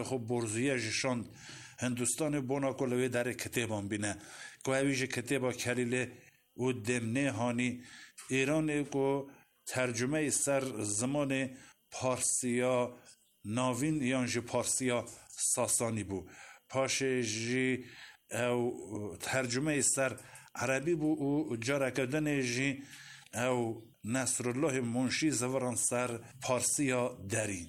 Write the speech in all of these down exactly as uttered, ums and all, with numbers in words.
خب برزویه جشان هندوستان بونا کلوی در کتابان بینه که هیویج کتابا کلیله و دمنه هانی ایران کو ترجمه سر زمان پارسیا ناوین یان جی پارسیا ساسانی بو پاش جی او ترجمه سر عربی بو و جاره کردن جی او نصر الله منشی زوران سر پارسیا دارین.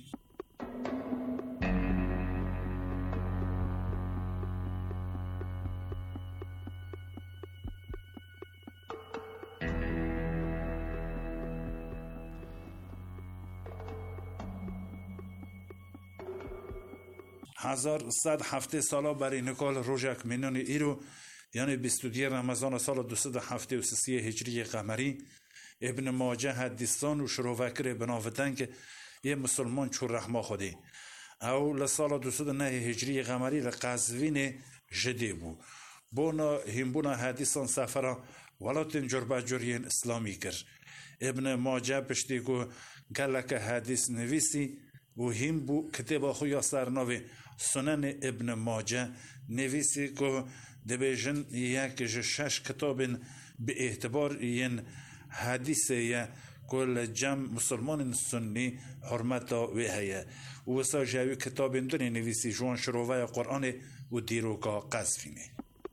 هزار صد هفته سالا برای نکال روژک مینون ایرو یعنی بیست و دو رمضان سال دویست و هفتاد و سه هجری قمری ابن ماجه حدیثان و شروفکر بنافتن که یه مسلمان چون رحمه خودی او لسال دویست و نه هجری قمری لقزوین جدی بو بونا همبونا حدیثان سفره ولاتن جربه جرین اسلامی کر ابن ماجه پشتی که گلک حدیث نویسی و هم بو کتاب خویا سرناوی سنن ابن ماجه نویسی که دبیجن یک شش کتاب به اعتبار این حدیثه یا کل جمع مسلمان سنی حرمت وی هیا و سا جاوی کتاب دونی نویسی جوان شروعه قرآن و دیروکا قذفینه.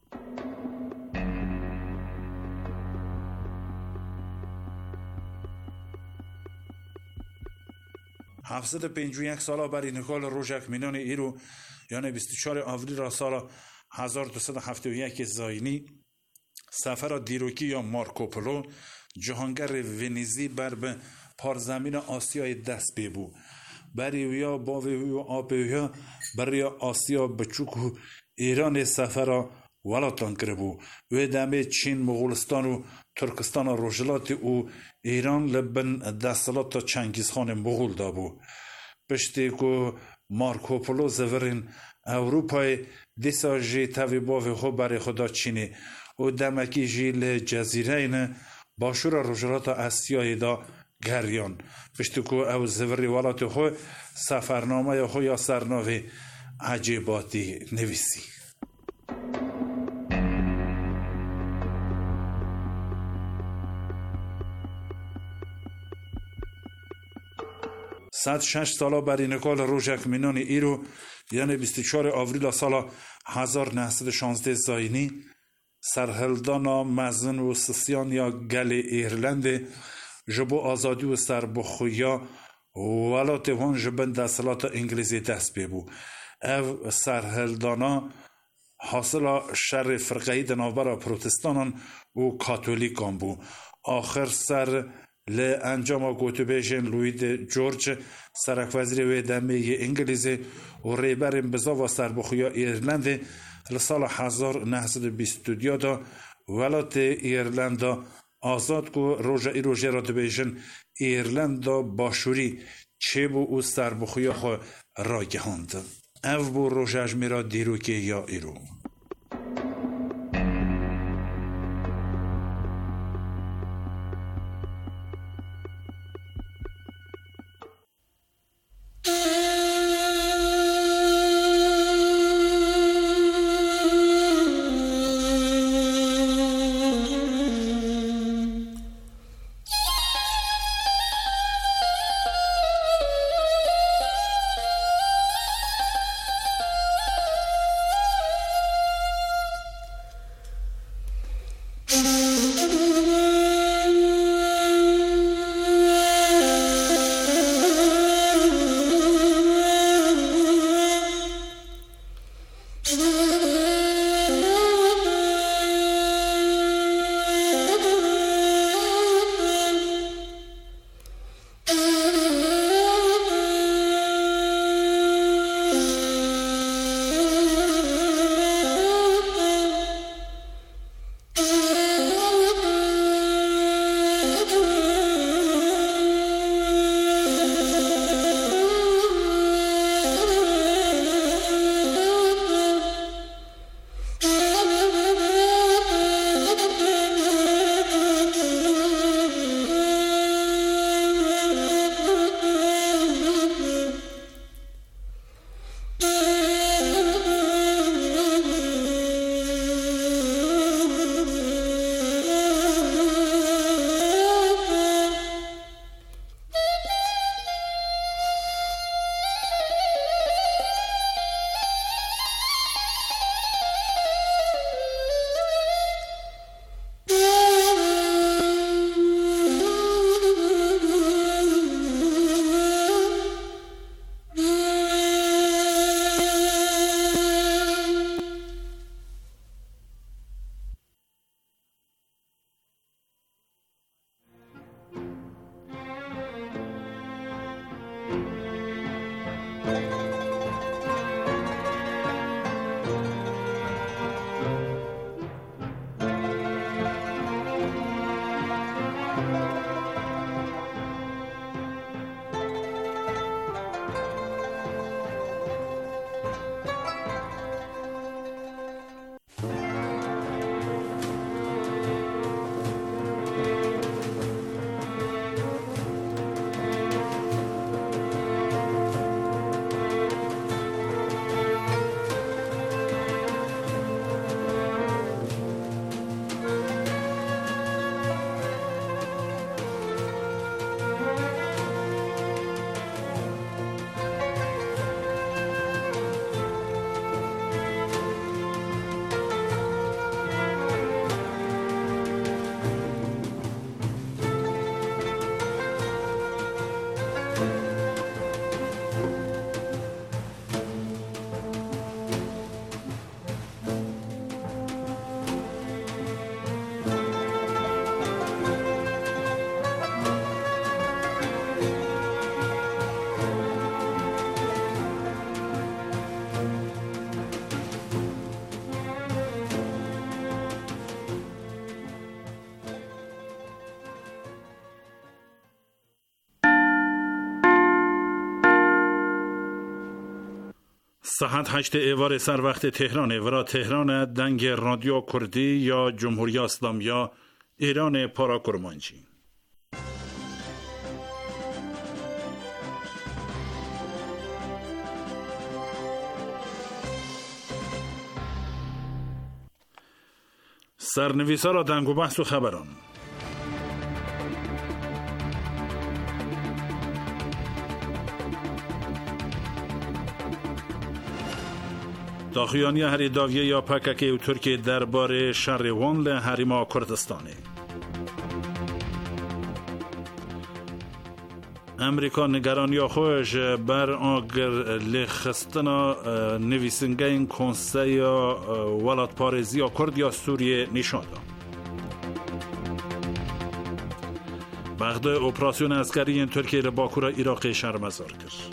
هفتصد و پنجاه و یک ساله برای نکال روژک مینان ایرو یعنی بیست و چهار آوریل سال هزار و دویست و هفتاد و یک زاینی سفر دیروکی یا مارکوپولو جهانگر ونیزی بر به پارزمین آسیای دست بیبو برای ویا با ویا آب ویا برای آسیا بچوک و ایران سفر ولاتان کربو و دمه چین مغولستان و ترکستان و روجلات و ایران لبن دستلات چنگیزخان مغول دابو پشتی که مارکوپولو زورین اروپای دیسا جی تاوی باوی خو برای خدا چینی و دمکی جی لجزیره این باشور روجلات اسیای دا گریان پشتی که او زوری ولات خو سفرنامه خو یا سرناوی عجیباتی نویسی. صد و شش سالا برای نکال روژک مینان ایرو یعنی بیست و چهار آوریل سال هزار و نهصد و شانزده زاینی سرهلدانا مزن و سسیان یا گل ایرلند جبو آزادی و سربخویا ولات هون جبن دستلات انگلیزی دست بیبو او سرهلدانا حاصل شر فرقهی دنابرا پروتستانان و کاتولیکان بو آخر سر ل انجام گوتوبیشن لوید جورج سرک وزیر و دمه انگلیزی و ریبرین بزا و سربخویا ایرلند لسال هزار و نهصد و بیست و دو دا ولات ایرلند آزاد کو روژا ای روژه را دوبیشن ایرلند باشوری چه بو او سربخویا خو را گهاند او بو روژه اجمیرا دیروکی یا ایرو. ساعت هشت ایوار سر وقت تهران ورا تهران دنگ رادیو کردی یا جمهوری اسلامی یا ایران پارا کرمانچی. سرنویسا را دنگ و بحث و خبران. داخیانی هری داویه یا پکک او ترکیه درباره شهروان له هریما کردستانه. امریکا نگرانی خوش بر آگر لخستنا نویسنگه این کنسه ولات پارزی یا کرد یا سوریه نشان داد. بغداد اپراسیون عسکری ترکیه را باکو را عراق شرمسار کرد.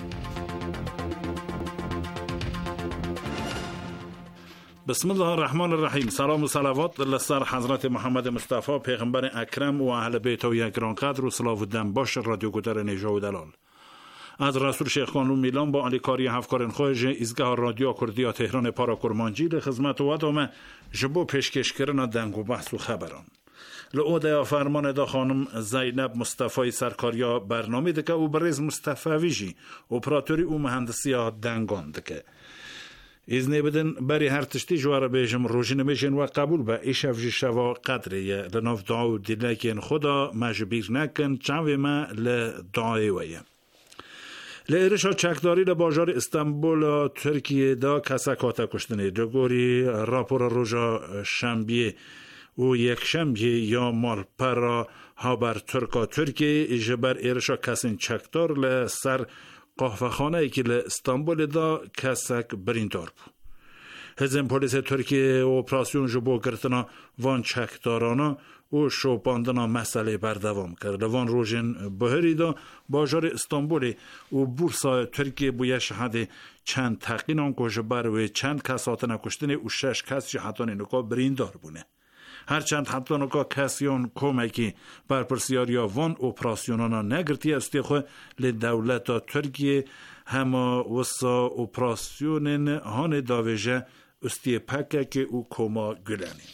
بسم الله الرحمن الرحیم. سلام و صلوات لسر حضرت محمد مصطفی پیغمبر اکرم و اهل بیت و گران قدر و صلاح و دم باش رادیو گودر نجا و دلال. از رسول شیخ خانم میلان با علیکاری هفکارن خوش ایزگاه رادیو کردی تهران پارا کرمانچی له خدمت و ادامه جبو پیشکش کردن دنگ و بحث و خبران. لعوده فرمان دا خانم زینب مصطفی سرکاریا برنامه دکه و برز مصطفی ویجی اپراتوری و مهندسی ها دنگان دکه. ایزنی بدن بری هر تشتی جوار بیجم روشن میشن و قبول به ایشف جشوا قدریه لناف دعا و دیلکن خدا مجبیر نکن چاوی ما لدعای ویه. لیرشا چکداری لباجار استانبول ترکیه دا کسکاتا کشتنه دگوری راپور روژا شنبیه و یک شنبیه یا مال پرا هابر ترکا ترکیه جبر ایرشا کسین چکدار لسر قهوه خانه ای که استانبول دا کسک بریندار بود. هزم پلیس ترکیه اپراسیون جبو گرتنا وان چکدارانا و شوپاندنا مسئله بردوام کرد. وان روژن بهری دا باجار استانبول و بورسا ترکیه بویه شهده چند تقینان کجبر و چند کسات نکشتنه و شش کس جهتان نکا بریندار بونه. هرچند حتی نکا کسیان کمکی بر پرسیاریا وان اپراسیونانا نگرتی استی خو لدولتا ترکیه هما وسا اپراسیونن هان داویجه استی پکک او کما گلانی.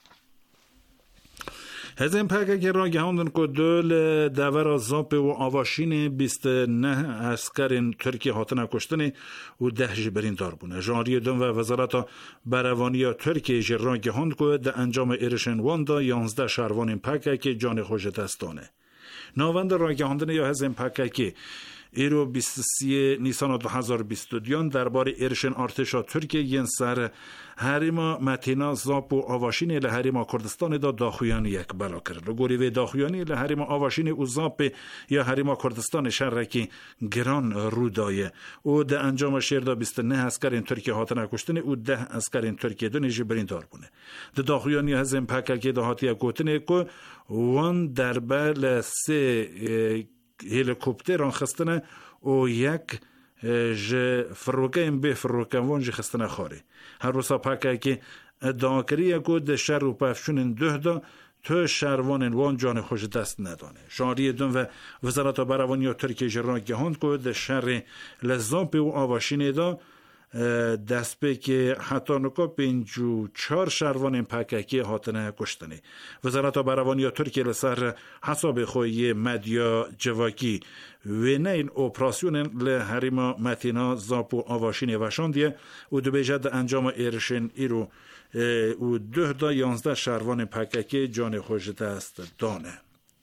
هزین پکک را گهاندن که دول دور زاپ و آواشین بیست نه اسکرین ترکیه هاتن کشتنه و ده جبرین دار بونه. جاری دون و وزارت بروانی ترکیه جران گهاند که ده انجام ایرشن واندا یانزده شهروان پکک جان خوش دستانه. ناوند را گهاندن یا هزین پکک ایرو بیست و سه نیسان دو هزار و بیست و دو درباره ارشن ارتشا ترکیه ین سر هریما متینا زاپ و آواشین له هریما کردستان دا داخویانی یک بلا کرد. گوری و داخویانی له هریما آواشین او زاپ یا هریما کردستان شرکی گران رودایه او ده انجام شیر دا بیست و نه اسکرین ترکیه هاتن کشتن او ده اسکرین ترکیه دو نیجی بریندار بونه. ده داخویانی هزین پککی دا هاتیه گوتنه که وان دربه لسه هلیکوپتر آن خستنه و یک ج فروکه این به فروکه وان ج خستنه خاره. هر روزا پاکه که دانکریه که ده شر و پفشون ده دا تو شروان وان جان خوش دست ندانه. جاری دون و وزارت بروانی ترکیه جران گهاند که ده شر لزامپ و آواشین دا دست به که حتی نکا پنجو چار شهروان پککی هاتنه کشتنه. وزارت بروانی ترکیه لسر حساب خوی مدیا جواکی و نه این اپراسیون لحریما متینا زاپ و آواشین وشاندیه و دو بیجد انجام ایرشن ایرو و ده دا یانزده شهروان پککی جان خوش دست دانه.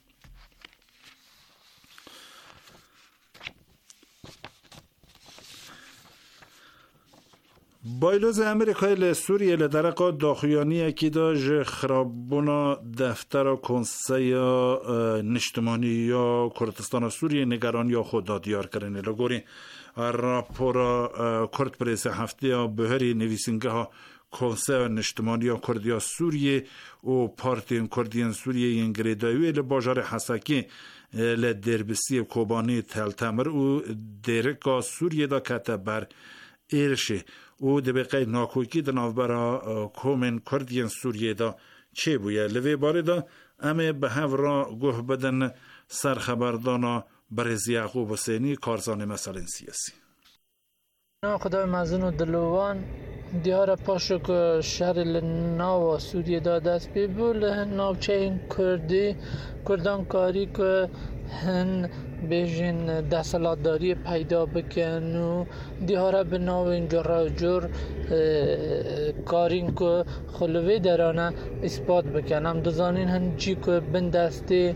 بایلوز امریکای لسوریه لدرقا داخویانی اکی دا جه خرابونا دفتر کنسه نشتمانی یا کردستان سوریه نگران یا خود دیار کرنه. لگوری راپورا کرد پریس هفته یا بهری نویسنگه ها کنسه نشتمانی یا کردیا سوریه و پارتین کردین سوریه انگریدایوی لباجار حسکی لدربسی کوبانی تلتمر و درکا سوریه دا کتا بر ایرشه او ده بقی ناکوکی ده نافبرا کومن کردین سوریه دا چه بویه لوی باره دا امه به هفرا گوه بدن سرخبردانا برز یعقوب حسینی کارزان مسائل سیاسی. خدای مزن و دلوان دیار پاشو که شهر ناو سوریه دا دست بی بول ناوچه این کردی کردان کاری که هن بیشین دستلاتداری پیدا بکن و دیاره به ناو اینجا را جور کارین که خلوی درانه اثبات بکن هم دزانین هن چی که بندستی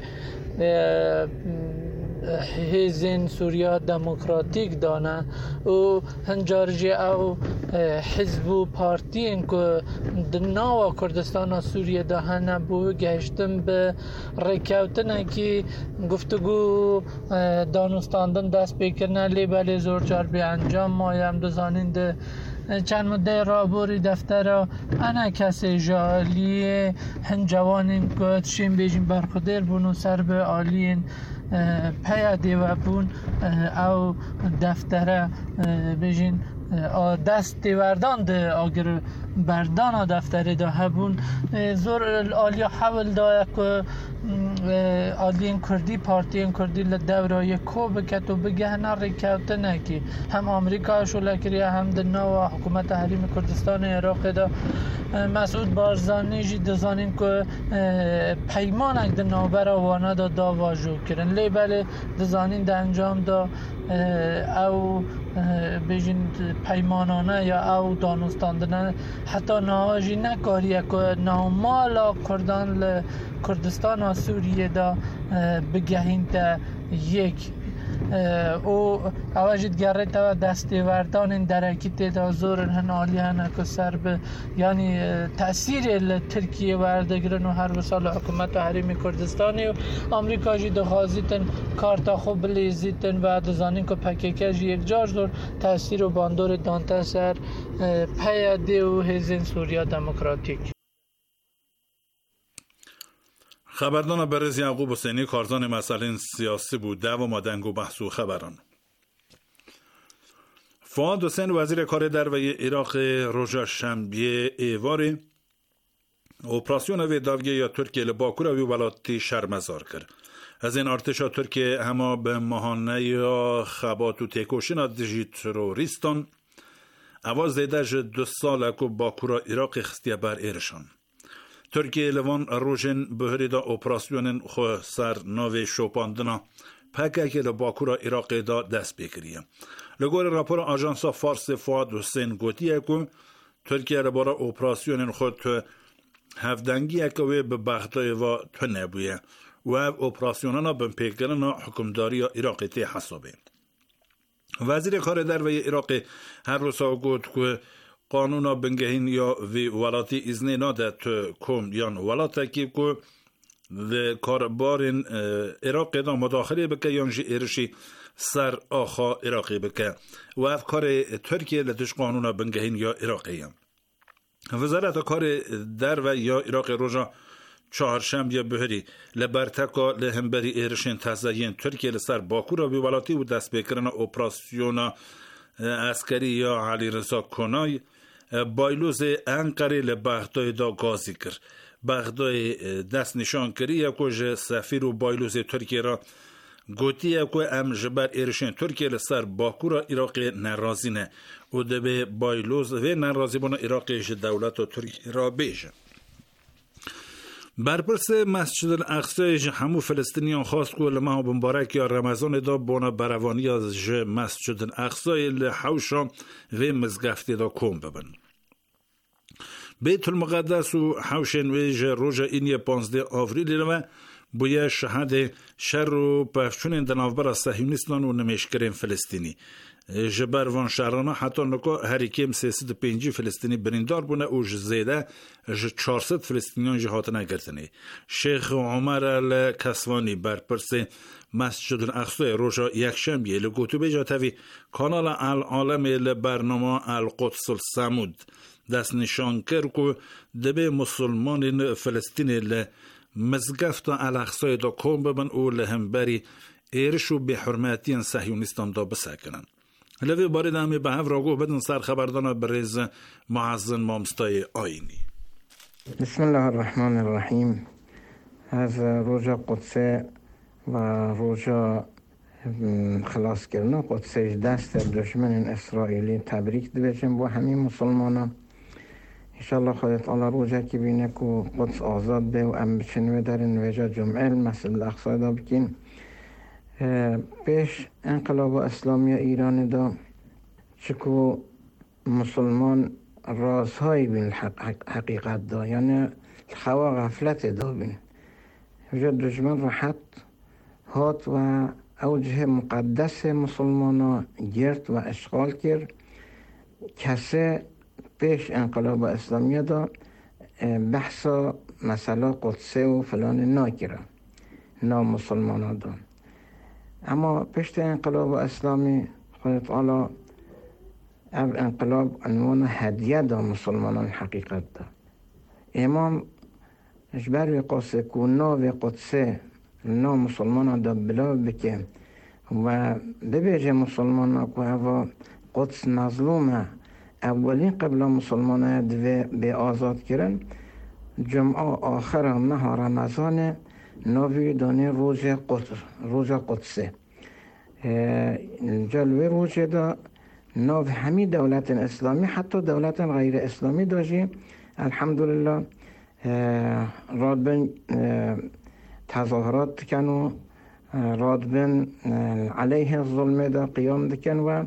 حزب سوریا دموکراتیک دانه و هنجارجی او حزب و پارتی این که دناو کردستان سوریه ده هنه بو گشتن به رکوتنه که گفتگو دانستاندن دست بکنه لی بلی زور چار بی انجام مایم دزانین ده چند مده را بوری دفتر انا کسی جالی هنجوانین که تشین بیجین برخودر بونو سر به آلین پیاده و بون او دفتر بیجین دست دیوردان ده آگر بردان دفتر ده هبون زور آلیا حول داره که آلین کردی پارتین کردی لدورای کو بکت و بگه نرکوته نکی هم آمریکا شو کریه هم دنوا حکومت حریم کردستان عراق ده مسعود بارزانی جی دزانین که پیمان اک دنوا برا وانه دا دا واجو کرن لی بله دزانین ده انجام دا او بیجین پیمانانه یا او دانستاندنه حتی نهاجی نکاریه که نامالا کردان ل کردستان و سوریه دا بگهین تا یک او اواجد گره تا دستی وردان این درکیت دا زورن هن آلی هنه که سر به یعنی تأثیر ترکیه وردگرن و هر سال حکومت و حریم کردستانی و آمریکا جی دخوازیتن کارتا خوب بلیزیتن و دزانین که پکیکه جی یک جاج دور تأثیر و باندور دانتا سر پیاده و حزب سوریا دموکراتیک. خبردان برز یعقوب حسینی کارزان مسائل سیاسی بود دو مادنگ و بحث و خبران. فؤاد حسین وزیر کار دروازه عراق روژا شنبه ایواری اپراسیون و داویه یا ترکیه لباکو را ولاتی شرمزار کرد. از این ارتشا ترکیه همه به ماهانه یا خبات و تکوشن دیجی تروریستان اواز دیدهش دو ساله که باکو را عراق خستیه بر ایرشان. ترکیه لوان روژن بهری دا اپراسیون خو سر نوی شوپاندنا پکه که لباکو را عراق دا دست بکریه. لگور راپور آژانسا فارس فؤاد حسین گوتیه که ترکیه لبارا اپراسیون خود تو هفدنگی اکوی به بغدای و تو نبویه و اپراسیونانا به پیکرنا حکمداری عراق تی حسابه. وزیر کار دروازه عراق هر روز گفت که قانونا بنگهین یا وی ولاتی ازنی نادت کم یان ولاتا کی که و کاربارین عراق دا مداخله بکه یانجی ایرشی سر آخا عراقی بکه و افکار ترکیه لتش قانونا بنگهین یا عراقی هم. وزارت کار در و یا عراق روژا چهارشنبه بهری لبرتکا لهمبری ایرشین تزیین ترکیه لسر باکو را بیولاتی و دست بکرن اپراسیونا عسکری یا علی رضا کنای بایلوز انقره لبغدای دا گازی کرد. بغدای دست نشان کری یکوش سفیر و بایلوز ترکیه را گوتی یکو ام جبر ایرشین ترکیه لسر باکو را عراق نرازی نه و دبه بایلوز و نرازی بنا عراق دولت و ترکیه را بیشه. برپرس مسجد الاقصی همو فلسطینیان خواست که لمه بمبارک یا رمضان دا بونا بروانی از مسجد الاقصی لحوشا و مزگفتی دا کم ببن. بیت المقدس و حوشن ویج روژا اینی پانزده آوریل لما بویا شهد شر و پفچون دنافبر صهیونیستان و نمیشکرین فلسطینی. جبر وان شهرانا حتی نکو هریکیم سیصد و پنجی فلسطینی بریندار بونه و جزیده چهارصد فلسطینیان جهات نگرتنی. شیخ عمر الکسوانی برپرس مسجد الاقصی روژا یکشنبه لگوتو بیجا تاوی کانال العالم لبرنامه القدس السمود دست نشان کرد که دبه مسلمان فلسطینی لمزگفت الاقصی دا کن ببن و لهمبری ایرشو به حرمتین صهیونیستان دا بسکنن. لوی بارد همی به هف راگو بدن سر خبردان بریز معزن مامستای آینی. بسم الله الرحمن الرحیم. از روژا قدسه و روژا خلاص کردن قدسش دست دشمن اسرائیلی تبریک دبیشم با همین مسلمانا. انشالله خدا تعالی روزه که بینه که قدس آزاد به و ام بچنوه در نویجا جمعه مسجد الاقصی دا بکین. پیش انقلاب اسلامی ایران دا چکو مسلمان رازهای بین حقیقت دا، یعنی خوا غفلت دا بین وجه دشمن راحت هات و اوجه مقدس مسلمان گرد و اشغال کرد. کسی پیش انقلاب اسلامی دا بحث مسئله قدسه و فلان ناکره نا مسلمان دا، اما پشت انقلاب اسلامی خدا تعالی او انقلاب عنوان هدیه دا مسلمانان حقیقت دا. امام اجبر قاسه که ناو قدسه نا مسلمان دا بلا بکه و ببیجه مسلمان که هوا قدس مظلومه اولین قبل مسلمان دوی به آزاد کرن. جمعه آخر ماه رمضان ناوی دانه روز قدس روز قدسه جلوه روز دا ناو همین دولت اسلامی حتی دولت غیر اسلامی داشتی الحمدلله راد بین تظاهرات کن و راد بین علیه ظلم دا قیام دکن و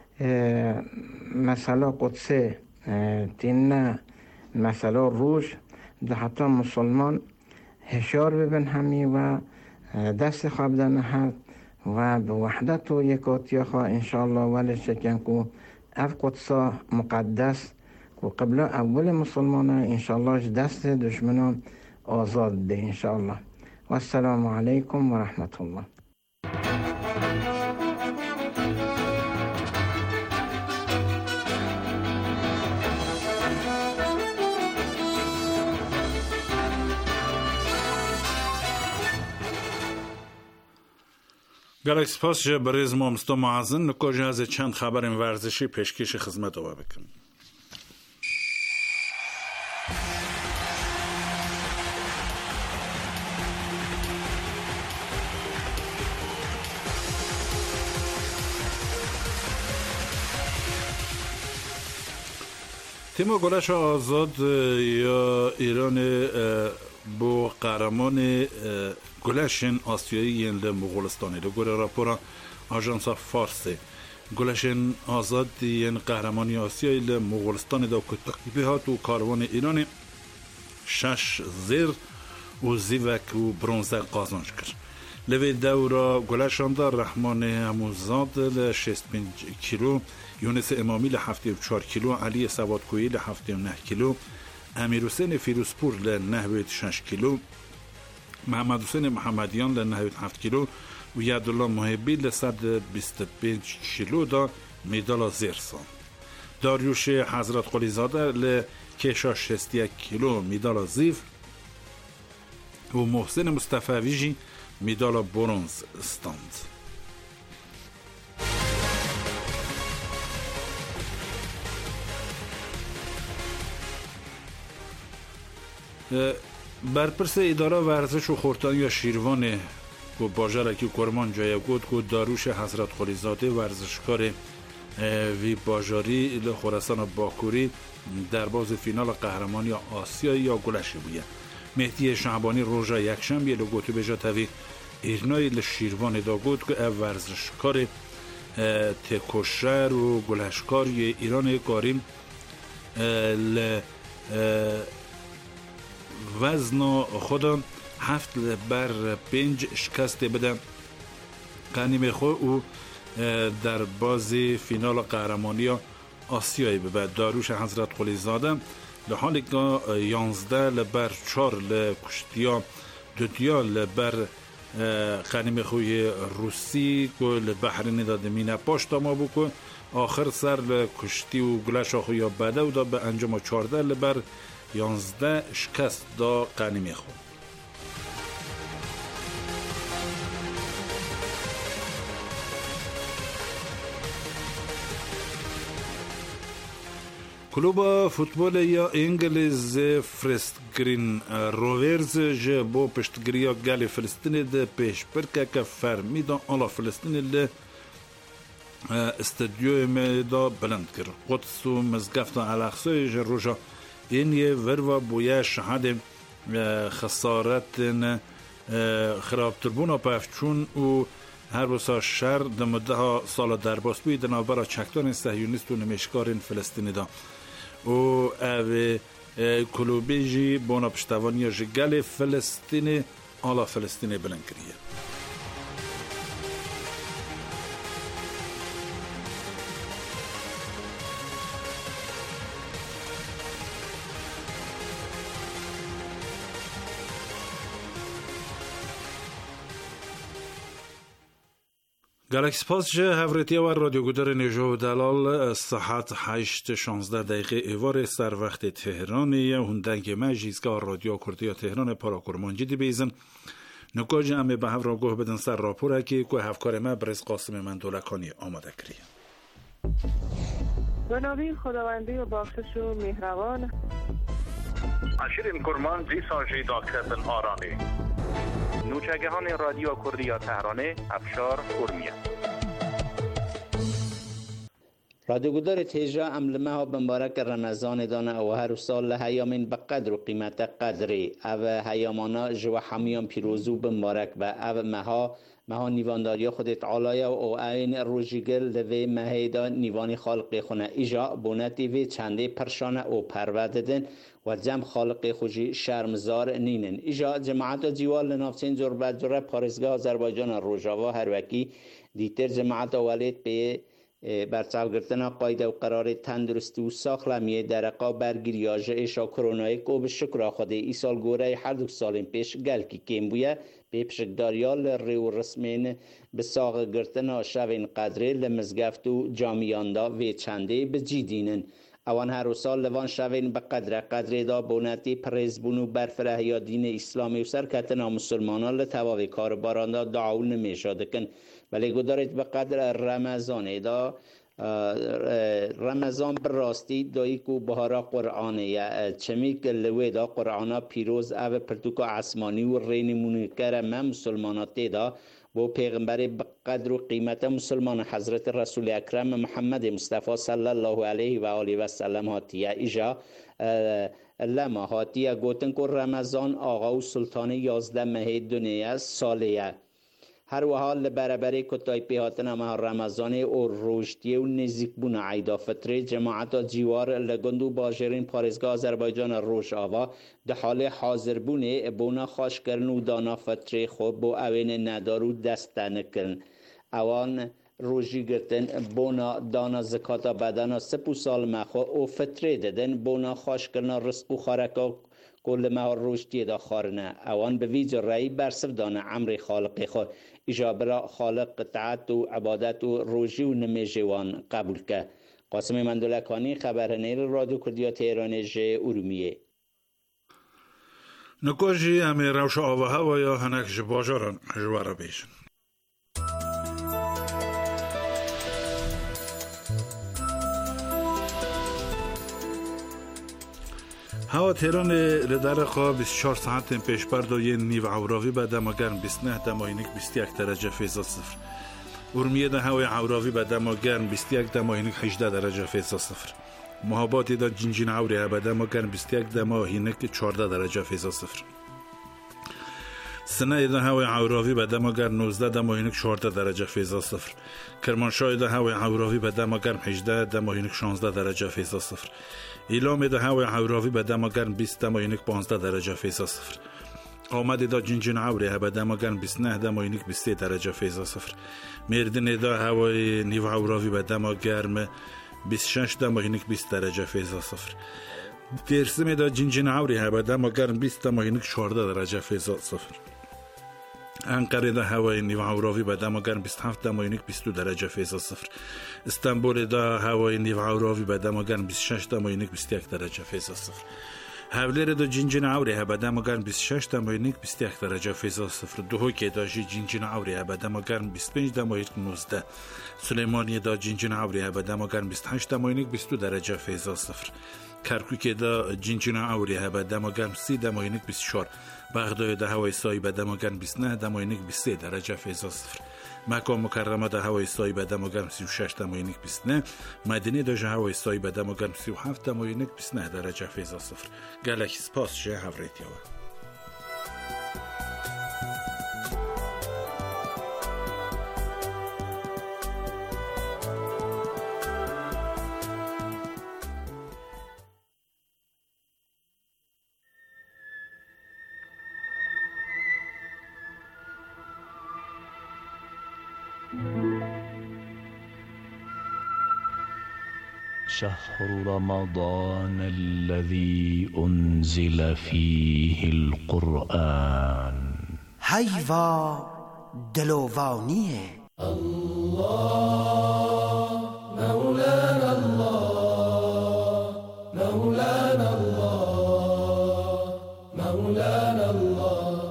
مسئله قدسه تینه مسئله روش ده حتی مسلمان هشار ببین همی و دست خواب دنه هست و به وحدت و یکاتی خواه انشاءالله ولی شکن که اف قدسا مقدس که قبل اول مسلمان انشاءالله دست دشمنان آزاد ده انشاءالله. و السلام علیکم و رحمت الله. گلک سپاس جه بریز مامستا معزن نکاجه از چند خبر ورزشی پیشکش خدمت آوا بکن. تیم گلش آزاد یا ایران با قهرمان گلشن آسیایی ل مغولستانی دو گل راپورا آژانس فارس گلشن آزاد ین قهرمانی آسیایی ل مغولستان دا کتاقیبی هات و کاروان ایران شش زیر و زیوک و برونزه قازانش کرد. لوی دورا گلشان دا رحمان هموزاد ل شصت و پنج کیلو، یونس امامی ل هفتاد و چهار کیلو، علی سوادکویی ل هفتاد و نه کیلو، امیر حسین فیروزپور ل نود و شش کیلو، محمد حسین محمدیان ل نود و هفت کیلو و یعدالله محبی ل صد و بیست و پنج کیلو دا مدال زیر سان. داریوش حضرت قلی زاده ل کشا شصت و یک کیلو مدال زیف و محسن مصطفی مدال برونز استاند. برپرس اداره ورزش و خورتان یا شیروان و باجرکی کرمان جای گود که داروش حضرت قلی زاده ورزشکار وی باجاری لخورستان باکوری در باز فینال قهرمانی آسیایی یا گلشی بوده. مهدی شعبانی روژا یکشنبه لگوتو بجا تاوی ایرنای لشیروان دا گود که ورزشکار تکوشر و گلشکار ایران کاریم ل وزن خودم هفت بر پنج شکست بدم قنیم خو او در بازی فینال قهرمانی آسیایی به داروش حضرت قلی زاده لحالی که یانزده لبر چار لکشتیا دوتیا لبر قنیم خوی روسی که لبحرین داده مینه پاشتا ما بکن آخر سر لکشتی و گلش خوی بده و دا به انجام چارده لبر یانزده شکست دا قنیمی خود. کلوب فوتبال یا انگلیز فرست گرین روورز جه با پشتگیری گل فلسطینی ده پیش برکه که فرمیدان آلا فلسطینی ده استادیوی میدا بلند کرد. قدس و مزگفت الاقصی جه روژا این یه وروا بویا شهاده خسارت خراب تربونا پفچون و هر بسا شر دمده ها سال در باست بید نابرا چکتان صهیونیست و نمیشکارین فلسطینی دا و اوه کلوبی جی بونا پشتوانی جی گل فلسطینی آلا فلسطینی بلند کریه. گالاکسی پاس جه هفرتی و رادیو گودر نجو دلال ساعت هشت شانزده دقیقه ایوار سر وقت تهرانی هندنگ مجیزگاه رادیو کردیا تهران پاراکرمانجی دی بیزن نکاج امه به هفرا گوه بدن سر راپوره که که هفکار ما برز قاسم من دولکانی آماده کریه. به نامی خداوندی و بخشش و مهربان اشیر کرمان زی ساجی داکتن آرانی نوچگهان رادیو کردیا تهرانه افشار کرمیه رادیو گودار تیجا املمه ها بمبارک رمضان دانه او هر سال هیامین به قدر و قیمت قدری او هیامانا جو حمیان پیروزو بمبارک و او مها مها نیوانداری خودت عالای و او این روژیگل لوی مهیدا نیوانی خالق خونه ایجا بونتی وی چنده پرشانه او پرورددن و جمع خالق خوشی شرمزار نینن ایجا جماعت جیوال لنافسین زربت زره پارزگاه آذربایجان روژاوا هر وکی دیتر جماعت ولید به برچاو گرتن قاعده و قرار تندرستی و ساخلمیه درقا برگیری آجه ایشا کرونایی که به شکر خود ای سال گوره هر دو سال پیش گل که کم بویه به پشکداریال ریو رسمین به ساق گرتن شوین قدره لمزگفت و جامیاندا و چنده به جیدینن اوان هر سال لوان شوین به قدر قدر دا بونتی پریزبونو برفره یا دین اسلامی و سرکتنا مسلمانان لتواوی کار باراندا دعاون نمیشادکن ولی گدارید به قدر رمضان دا رمضان براستی دایی کو بهارا قرآنه چمیک لوی دا قرآنا پیروز او پرتوک عصمانی و رین مونکر من مسلمانات دا و پیغمبر به قدر و قیمت مسلمان حضرت رسول اکرم محمد مصطفی صلی الله علیه و آله و سلم هاتیه ایجا لما هاتیه گوتن که رمضان آقا و سلطان یازده ماه دنیا سالیه هر و حال برابری کتای پیهاتن ماه رمضان او روشتی و نزیک بون عیدا فتره جماعت جیوار لگندو باجرین پارزگاه آذربایجان روش آوا ده حال حاضر بونه بونا خاش کرن و دانا فتره خوب بو اوین ندارو دستن کرن اوان روژی گرتن بونا دانا زکاتا بدانا سپو سال مخوا او فتره ددن بونا خاش کرن رزق و خارکا کل ماه روشتی دا خارنه اوان به ویج رای برسف دانه عمر خالق خود اجابرا خالق قطعت و عبادت و روژی و نمیجوان قبول که. قاسم مندولکانی خبرنگار رادیو کردیا تهران جه ارومیه. نکوژی امی روش آوه و یا هنک جباجاران جوارا بیشن. هوا تهران لدرقا بیست و چهار ساعت پیش بردای نیو عوراوی به دما گرم بیست و نه دماینک بیست و یک درجه فیضا صفر. ارمیه ده هوای عوراوی به دما گرم بیست و یک دماینک هجده درجه فیضا صفر. محاباتی دا جنجین عوری به دما گرم بیست و یک دماینک چهارده درجه فیضا صفر. سنه ده هوای عوراوی به دما گرم نوزده دماینک چهارده درجه فیضا صفر. کرمانشاه ده هوای عوراوی به دما گرم هجده دماینک شانزده درجه فیضا صفر. ایلام ده هوای عوراوی به دما گرم بیست دماینک پانزده درجه فیضا صفر. آمد دا جنجین عوری به دما گرم بیست و نه دماینک بیست و سه درجه فیضا صفر. مردن دا هوای نیو عوراوی به دما گرم بیست و شش دماینک بیست درجه فیضا صفر. درسم دا جنجین عوری به دما گرم بیست دماینک چهارده درجه فیضا صفر. انقره ده هوای نیو عوراوی به دما گرم بیست و هفت دماینک بیست و دو درجه فیضا صفر. استانبول ده هوای نیو عوراوی به دما گرم بیست و شش دماینک بیست و یک درجه فیضا صفر. هولیر دا جنجن عوری هبدا ما گرم بیست و شش دماینک بیست و یک درجه فیضا صفر. دوهو که دا جنجن عوری هبدا ما گرم بیست و پنج دماینک نوزده. سلیمانی دا جنجن عوری هبدا ما گرم بیست و هشت دماینک بیست و دو درجه فیضا صفر. کرکوک دا جنجن عوری هبدا ما گرم سی دماینک بیست و چهار. بغداد دا هوای سایی بدا ما گرم بیست و نه دماینک بیست و سه درجه فیضا صفر. مکه مکرمه دا هوای سایی بدا ما گرم سی و شش دماینک بیست و نه. مدینه دا هوای سایی بدا ما گرم سی و هفت دماینک بیست و نه درجه فیضا صفر. گلکی سپاس شه هفریت یاوه. شهر رمضان الذي أنزل فيه القرآن هيوا دلوانيه الله مولانا الله مولانا الله مولانا الله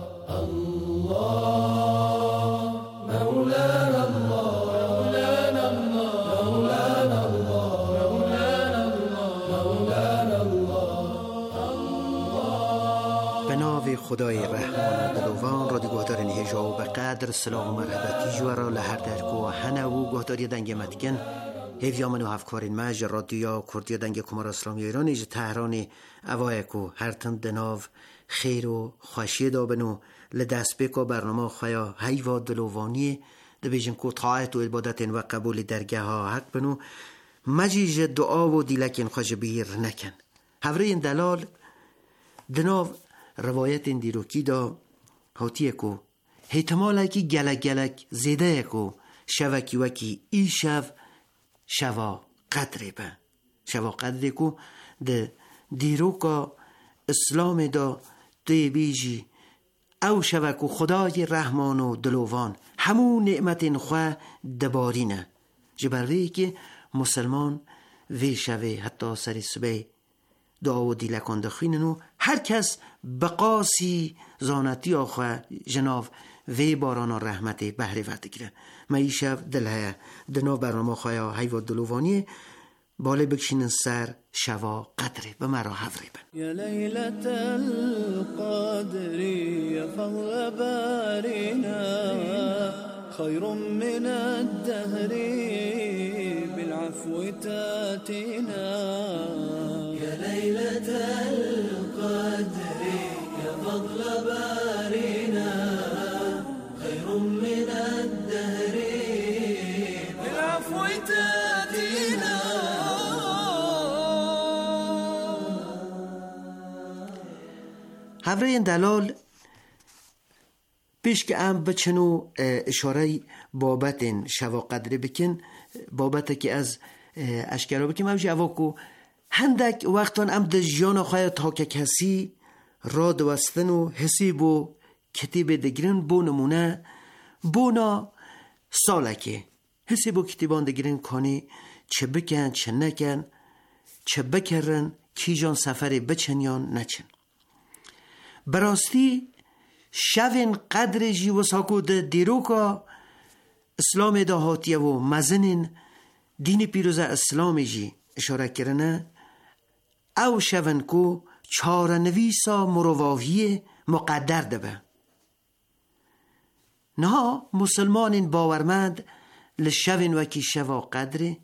الله مولانا خدای رحمان دلوان را دی گهدار نهجا و بقدر سلام و مرحبتی جوارا لحر درکو هنه و گهداری دنگ مدکن هیویا منو هفکارین مج رادیو کردی دنگ کمار اسلامی ایران ایج تهران اوایکو هر تن دناو خیر و خوشی دابنو لدست بکو برنامه خوایا هیوا دلوانی ده بیجن کو طاعت و عبادت و قبول درگه ها حق بنو مجیج دعا و دیلکن خوش بیر نکن هفرین دلال دناو روایت دیروکی دا هاتیه کو احتماله که گلک گلک زیده کو شوکی وکی ای شو شوا قدره با شوا قدره کو ده دیروکا اسلام دا ده بیجی او شوکو خدای رحمان و دلوان همون نعمت خواه دبارینه جبروی که مسلمان وی شوه حتی سر صبح دعا و دیلکان دخیننو هر کس بقاسی زانتی آخواه جناف وی باران رحمت بهره ورده گیره معیشف دلها دنا برنامه خواهی حیوات دلوانیه باله بکشین سر شوا قدره به مرا حفره بن یا لیلت القدری یا فضل بارینا خیر من الدهر بالعفو تاتینا یا لیلت القدر یا فضل بارینا خیر من الدهر بالعفو تاتینا. حوره این دلال پیش که ام بچنو اشاره بابت این شوا قدره بکن بابت که از اشکرا بکن موجه اواکو هندک وقتان ام ده جیان آخواه تا که کسی را دوستن و حسی بو کتیب دگرن بو نمونه بونا سالکه حسی بو کتیبان دگرن کنی چه بکن چه نکن چه بکرن کی جان سفری بچن یا نچن براستی شوین قدر جی و ساکو ده دیروکا اسلام ده هاتیه و مزنین دین پیروز اسلام جی اشاره کرنه او شون کو چار نویسا مرواهی مقدر دبه نه مسلمانین باورمند لشون وکی شوا قدره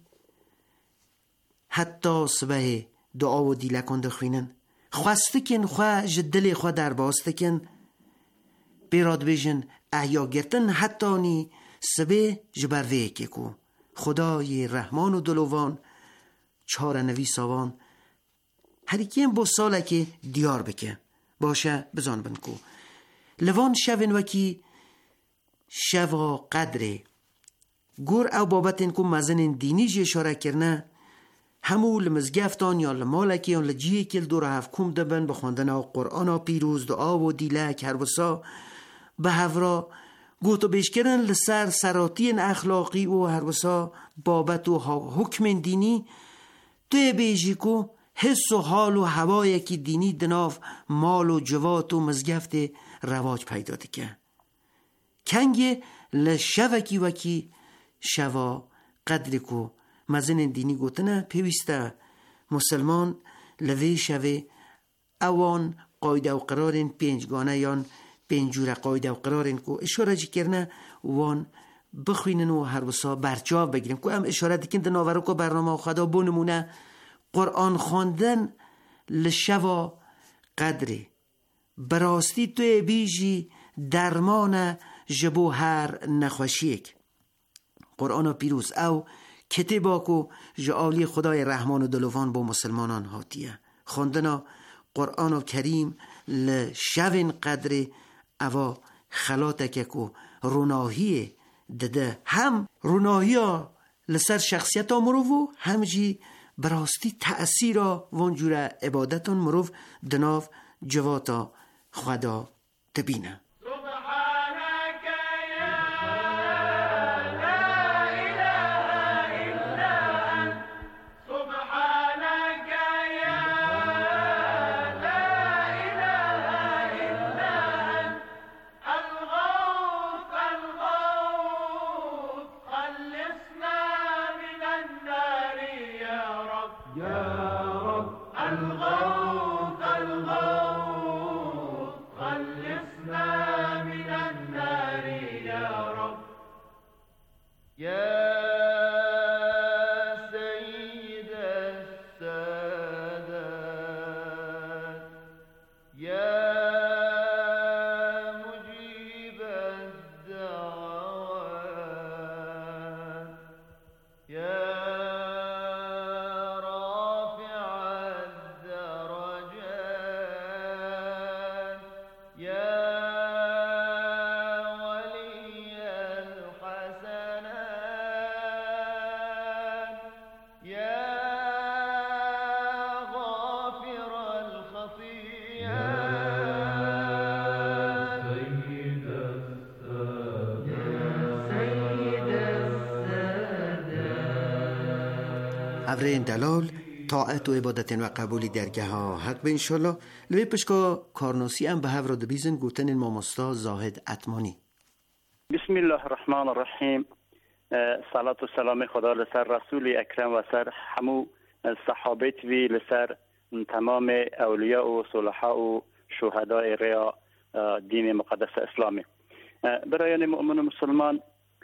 حتی صبح دعا و دیلکان دخوینن خواستکن خواه جدل خواه در باستکن بیراد بیشن احیا گرتن حتی نی سبه جبروه که کو خدای رحمان و دلوان چار نویس آوان هریکیم با ساله که دیار بکه باشه بزان بند کو لوان شوین وکی شوا قدره گور او بابتن کو مزن دینی جی اشاره کرنه همو لمزگفتان یا لمالکی یا لجیه کل دور هفت کم دبن بخواندن او قرآن ها پیروز دعا و دیلک هر وسا به هفرا گوتو بیش کرن لسر سراتی اخلاقی و هر وسا بابت و حکم دینی توی بیجی کو حس و حال و هوایی که دینی دناف مال و جوات و مزگفت رواج پیدا دکه کنگه لشوکی وکی شوا قدر کو مزن دینی گوتنه پیوسته مسلمان لوی شوه اوان قاعده و قرارن پنجگانه یان پنجور قاعده و قرارن کو اشاره جی کرنه وان بخوینن و هر بسا برچاو بگیرن کو هم اشاره دیکن ده ناورو که برنامه خدا بونمونه قرآن خواندن لشوا قدره براستی توی بیجی درمان جبو هر نخوشیک قرآن پیروز او کتبا کو جعالی خدای رحمان و دلوان با مسلمانان هاتیه خواندنا قرآن کریم لشوین قدره او خلاتک کو روناهی دده هم روناهی ها لسر شخصیت ها مروو هم جی براستی تأثیر ها وانجور عبادتون مروو دناف جواتا خدا تبینه ابرین دلال طاعت و عبادت و قبولی درگاه ها حق به انشالله لوی پشکا کارنوسی هم به هفر دبیزن گوتن مامستا زاهد اتمانی. بسم الله الرحمن الرحیم. صلات و سلام خدا لسر رسول اکرم و سر همو صحابت وی لسر تمام اولیاء و صلحاء و شهداء ریا دین مقدس اسلامی. برایان مؤمن و مسلمان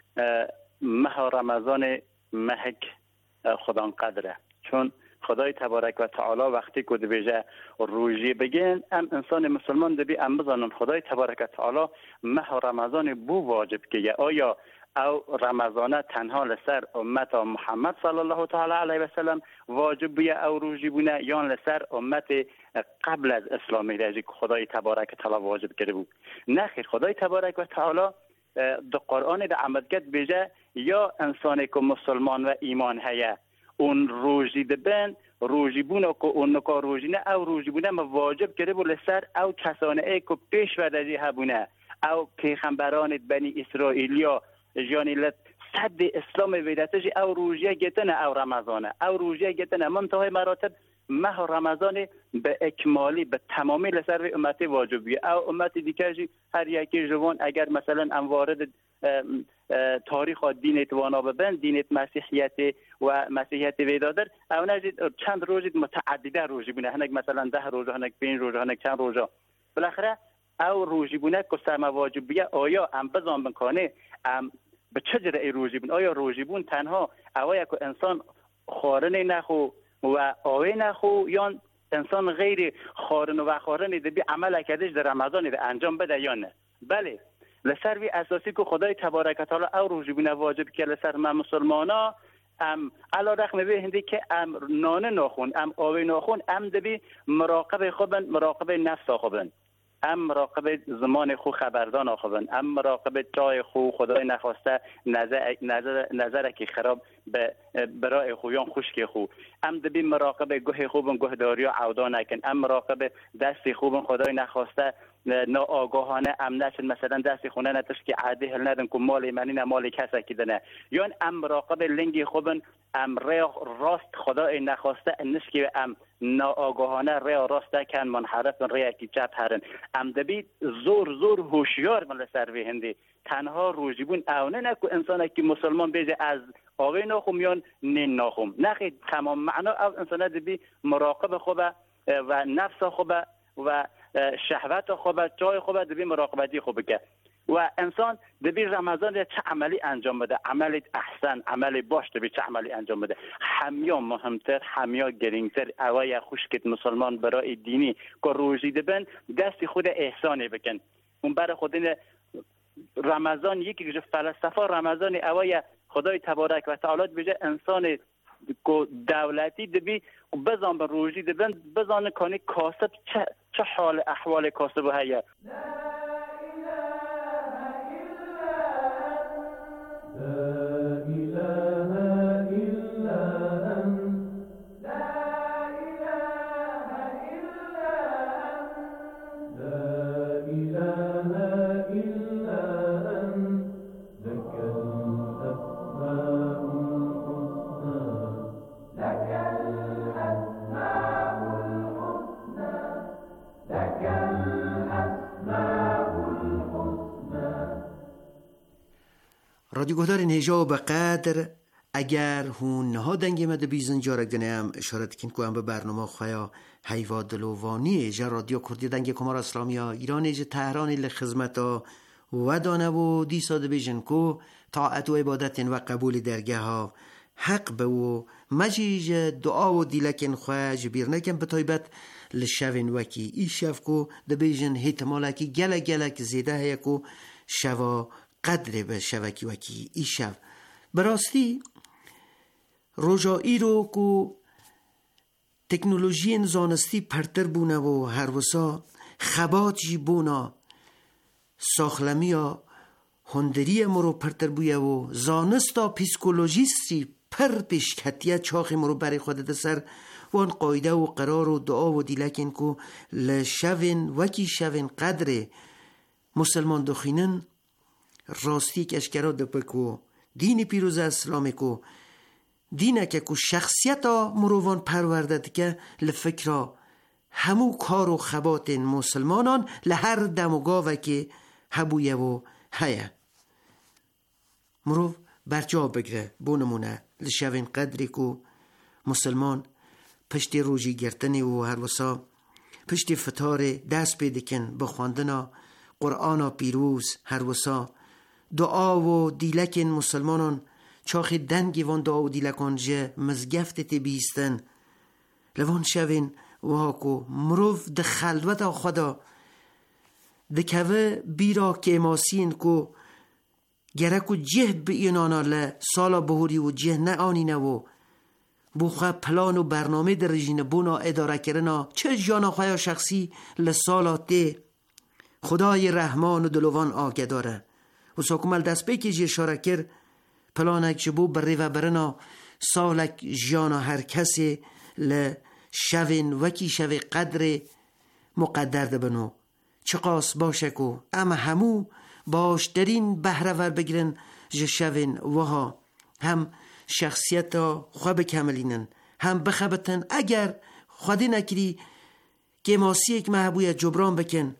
ماه رمضان مهک خدا قدره، چون خدای تبارک و تعالی وقتی که بیجه روزی بگین ام انسان مسلمان دبی ام بزنن خدای تبارک و تعالی ماه رمضان بو واجب که آیا او رمضان تنها لسر امت محمد صلی الله تعالی علیه و سلم واجب بیه او روزی بونه یا لسر امت قبل از اسلامی رجی که خدای تبارک و تعالی واجب کرده بود؟ نخیر، خدای تبارک و تعالی در قرآن در عمدگت بیجه یا انسانی که مسلمان و ایمان هیه اون روزی دبن روزی بونه که اون نکا روزی نه او روزی بونه ما واجب کرده بود لسر او کسانه ای که پیش و دجی هبونه او پیغمبران بنی اسرائیلیا جانی لط صد اسلام ویدتش او روزیه گتنه او رمضانه او روزیه گتنه منتهای مراتب ماه رمضان به اکمالی به تمامی لسر امتی واجبیه او امتی دیگه هر یکی جوان اگر مثلا ام وارد تاریخ دین اتوانا ببن دین مسیحیت و مسیحیت ویدادر او نجید چند روزی متعدده روزی بونه هنگ مثلا ده روزه هنگ پنج روزه هنگ چند روزه بالاخره او روزی بونه که سرم واجبیه آیا ام بزن بکنه ام به چه جره روزی بون آیا روزی بون تنها اوای که انسان خورن نخو و آوه نخو یا انسان غیر خورن و خورن دبی عمل کردش در رمضان ده انجام بده یا نه؟ بله لسروی اساسی که خدای تبارک و تعالی او روزی بونه واجب که لسر ما مسلمانا ام علا رقم به هندی که ام نانه ناخون ام آوه ناخون ام دبی مراقب خوبن مراقب نفس خوبن ام مراقب زمان خو خبردان آخوان ام مراقب جای خو خدای نخواسته نظر نظر نظر که خراب به برای خویان خشک خو ام دبی مراقب گوه خوبن گوه داری و عودا نکن ام مراقب دست خوبن خدای نخواسته ناآگاهانه ام نشن مثلا دست خونه نتش که عادی هل ندن که مال منی نه مال کسی که دنه یا ام مراقب لنگی خوبن ام راست خدای نخواسته نش که ام ناآگاهانه ریا راست کن منحرف ریا کی چپ هرن ام دبی زور زور هوشیار مل سر به هندی تنها روجیبون اونه نکو انسان که مسلمان بیزه از آوی ناخوم یا نین ناخوم نخی تمام معنا او انسان دبی مراقب خوبه و نفس خوبه و شهوت خوبه جای خوبه دبی مراقبتی خوبه که و انسان دبی رمضان چه عملی انجام بده عملی احسن عملی باش دبی چه عملی انجام بده همیا مهمتر همیا گرینگتر اوای خوشکت مسلمان برای دینی که روزی دبن دستی خود احسانی بکن اون برای خودین رمضان یکی که فلسفه رمضان اوای خدای تبارک و تعالی بجه انسان دولتی دبی بزن به روزی دبن بزن کنی کاسب چه چه حال احوال کاسب هیا رادیو گهدار نهجا به قدر اگر هون ها دنگی مده بیزن جارک دنیم اشارت کن که هم به برنامه خواهی حیوات دلووانی جا رادیو کردی دنگی کمار اسلامی ها ایران جا تهرانی لخزمت ها و دانه و دی ساده بیجن که طاعت و عبادت و قبول درگه ها حق به و مجیج دعا و دیلکن خواه جبیر نکن به طایبت لشوین وکی ای شف که ده بیجن هیتمالکی گلک گلک زیده هیا که شوا قدر به شوکی وکی ای شو براستی روژایی رو که تکنولوژی زانستی پرتر بونه و هر وسا خبات جی بونا ساخلمی ها هندری مرو پرتر بویه و زانستا پیسکولوژیستی پر پیشکتیه چاخی مرو برای خود ده سر وان قایده و قرار و دعا و دیلکن که لشوین وکی شوین قدر مسلمان دخینن راستی که اشکرا دپکو دین پیروز اسلامی کو دینه که کو شخصیت ها مروان پرورده که لفکرا همو کار و خبات مسلمانان لهر دم و گاوه که هبویه و هیه مرو برجا بگره بونمونه لشوین قدری کو مسلمان پشتی روژی گرتنی و هر وسا پشتی فتار دست پیدکن بخواندنا قرآن پیروز هر وسا دعا و دیلکن مسلمانان چاخی دنگی وان دعا و دیلکان جه مزگفت تی بیستن لوان شوین و هاکو مروف ده خلوت خدا ده کوه بیرا که ماسین کو گرکو جه به اینانا ل سالا بهوری و جه نه آنینه و بوخه پلان و برنامه در رژین بونا اداره کرنا چه جانا خواه شخصی لسالا تی خدای رحمان و دلوان آگه داره و ساکمال دست بکی جی اشاره کر پلانک جبو بری و برنا سالک جانا هر کسی لشوین وکی شوی قدر مقدر ده بنو چقاس باشه کو اما همو باشترین بهره ور بگیرن جه شوین وها هم شخصیت ها خواه بکملینن هم بخبتن اگر خودی نکری که ماسی یک محبویت جبران بکن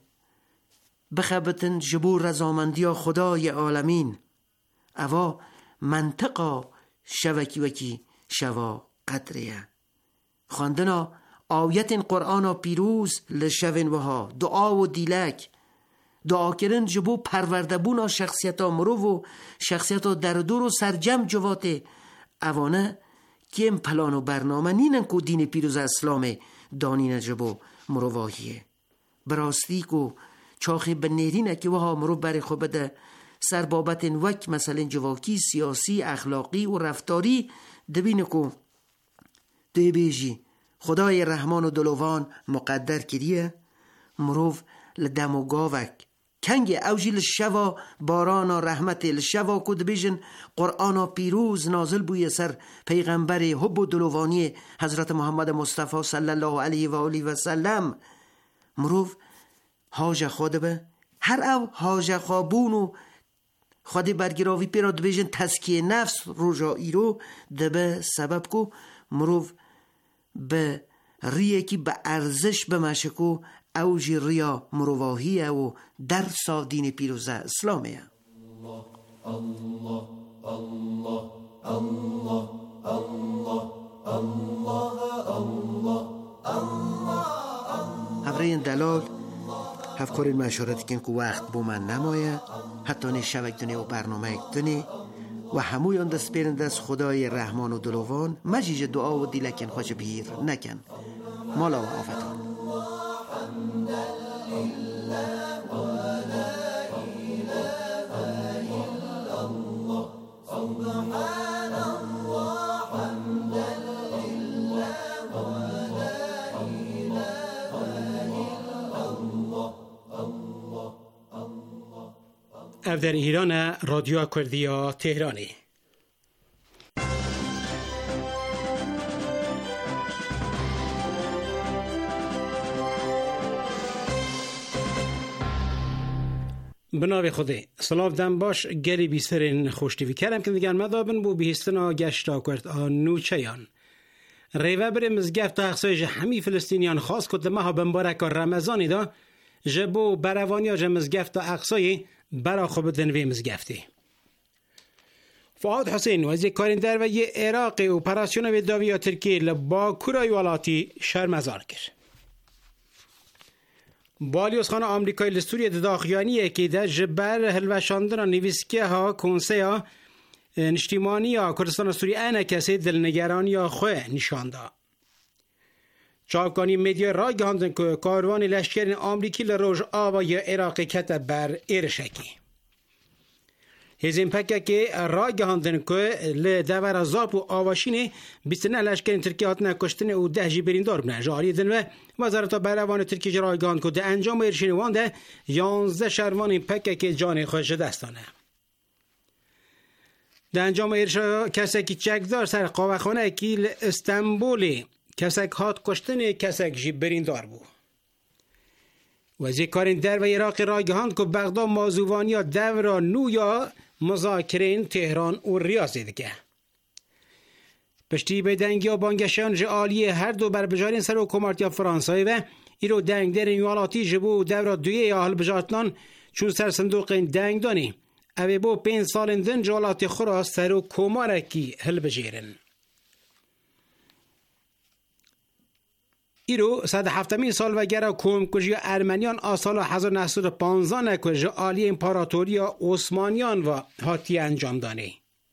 بخبتن جبور رضامندی خدای عالمین اوا منطقا شوکی وکی شوا قدریه خواندنا آیت قرآن پیروز لشوین وها دعا و دیلک دعا کرن جبو پروردبونا شخصیت ها مرو و شخصیت ها در دور و سرجم جواته اوانه کم پلان و برنامه نینن که دین پیروز اسلام دانین جبو مرواهیه براستی که چاخی بنیرینه که وها مرو بری خوب بده سر بابت وک مثلا جواکی سیاسی اخلاقی و رفتاری دبینه که ده بیجی خدای رحمان و دلوان مقدر کریه مروف لدم و گاوک کنگ اوجی لشوا بارانا رحمت لشوا کد بیجن قرآن پیروز نازل بوی سر پیغمبر حب و دلوانی حضرت محمد مصطفی صلی الله علیه و آله و سلم مروف حاج خود به هر او حاج خوابون و خودی برگراوی پیراد بیجن تزکیه نفس رجائی رو دبه سبب کو مروف به ریه کی به ارزش به مشکو اوجی ریا مرواهیه و درسا دین پیروزه اسلامه. الله الله الله الله الله الله الله هفرین دلال هفکارین مشارتی کن که وقت بو من نمایه حتی نه شبک دنی و برنامه یک دنی و همویان دست بیرند از خدای رحمان و دلوان مجیج دعا و دیلکن خوش بیر نکن مالا و آفتان. او در ایران رادیو کردیا تهرانی. بناوی خوده سلاف دم باش گلی بیسترین خوشتیوی کردم که دیگر مدابن بو بیستنا گشتا کرد آن نوچیان ریوه بر مزگفت اقصای همی فلسطینیان خاص کد مها بمبارک رمضانی دا جبو بروانی جا مزگفت اقصای برا خوب دنوی مزگفتی. فؤاد حسین وزیر کارین در و یه عراقی اپراسیون و داویا ترکیه لبا کورای والاتی شرمزار کرد. بالیوز خانه آمریکای لستوری داخیانیه که در جبر هلوشاندن نویسکه ها کنسه ها نشتیمانی ها کردستان سوری اینه کسی دلنگرانی ها خواه نشانده. چاپکانی میدیا را گهاندن که کاروان لشکر آمریکی لروژ آوای عراقی کت بر ایرشکی. هزین پکه که را گهاندن که لدور زاپ و آواشین بیستنه لشکر ترکیه هاتنه کشتن او ده جی بریندار بنه. جاری دن و وزارت بروان ترکیه را گهاند که ده انجام ایرشین وانده یانزده شروان پکه که جان خوش دستانه. ده انجام ایرشا کسی که چکدار سر قاوخانه که استنبولی کسک هات کشتن کسک جی بریندار بو. وزیر کارین در و عراق را گهاند که بغداد موضوعانی دور نویا مذاکرین تهران و ریاض دیگه. پشتی به دنگی و بانگشان جعالی هر دو بر بجارین سر حکومتی فرانسوی و ایرو دنگ در نیوالاتی جبو دور دویه یا حل بجارتنان چون سر صندوق دنگ دانی اوی بو پین سال دن جعالاتی خورا سر و کمارکی حل بجیرن. ایرو صد هفتمین سال و گره کوم کجی ارمنیان آسال هزار و نهصد و پانزده نکج آلی امپاراتوریا عثمانیان و هاتی انجام دانی.